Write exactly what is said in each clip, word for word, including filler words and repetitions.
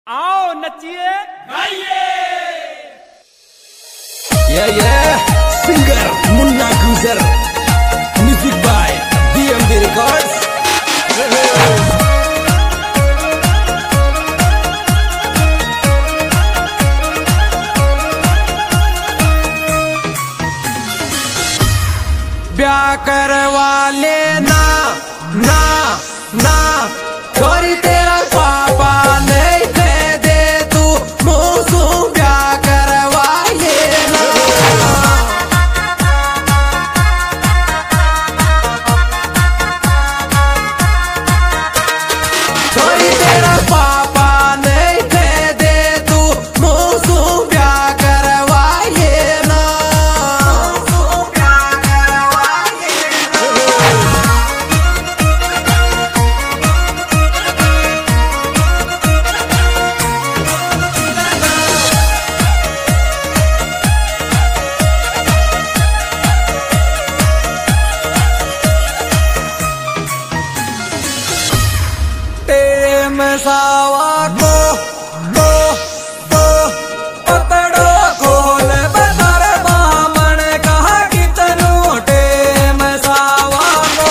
आओ नचिए गाइए। Yeah, yeah, singer Munna Cruiser, music by D M D Records. ब्याह करवा लेना ना ना छोरी तेरा पापा नहीं दे दे तू मुझसे ब्याह करवा लेना। छोरी तेरा पापा नहीं दे दे तू मुझसे ब्याह करवा लेना। सावा को को को पतड़ो खोल बतर बामन कहा कि तनु टेम सावा को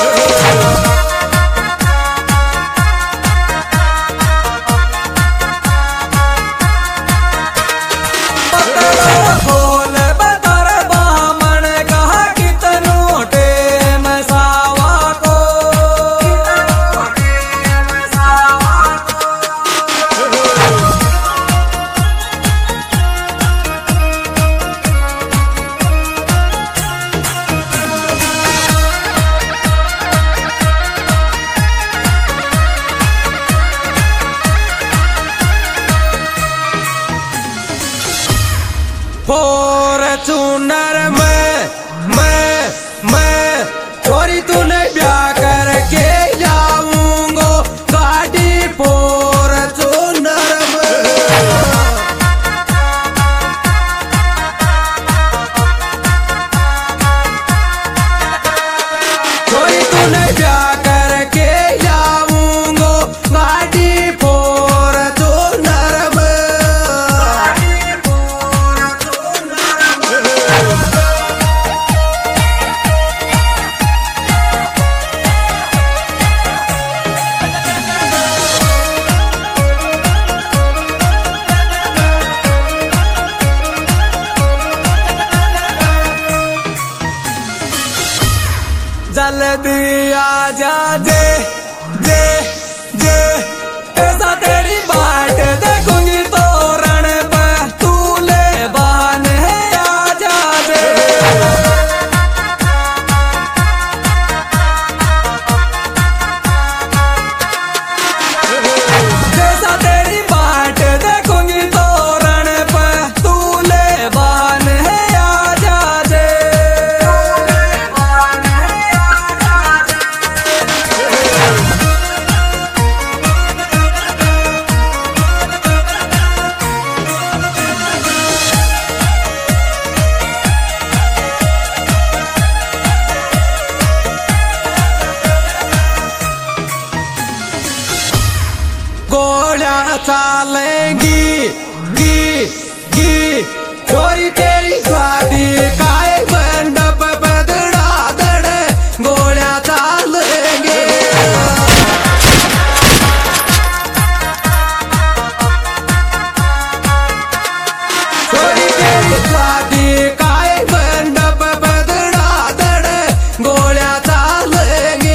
पतड़ो खोल बतर बामन कहा कि तनु टेम सावा को फॉर्च्यूनर में मैं मैं छोरी तूने ब्याह करके जाऊंगो गाड़ी फॉर्च्यूनर में। छोरी तूने ब्याह करके जाऊंगो गाड़ी फॉर्च्यूनर में। जल्दी आ जा जे जे जे ऐसा तेरी बाट देखूंगी तो रण पे तू ले बहाने आ जा जे। जैसा तेरी बाट देखूंगी तो रण पे तू ले बहाने आ जा जे। गोलियां चालेंगी गी गी छोरी तेरी शादी काय मंडप बदड़ा दड़े गोलियां चालेंगे। छोरी तेरी शादी काय मंडप बदड़ा दड़े गोलियां चालेंगे।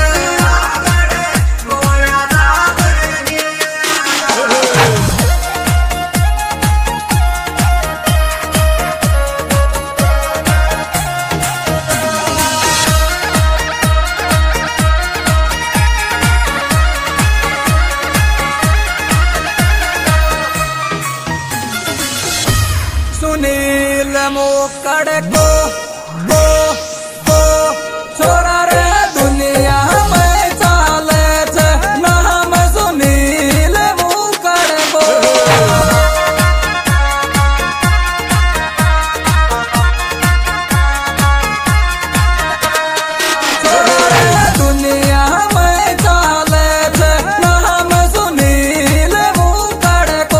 सुनील मोकड़ को को को छोरा रे दुनिया में चाले छे नाम सुनील मोकड़ को। छोरा रे दुनिया में चाले छे नाम सुनील मोकड़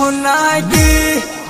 मुन्ना की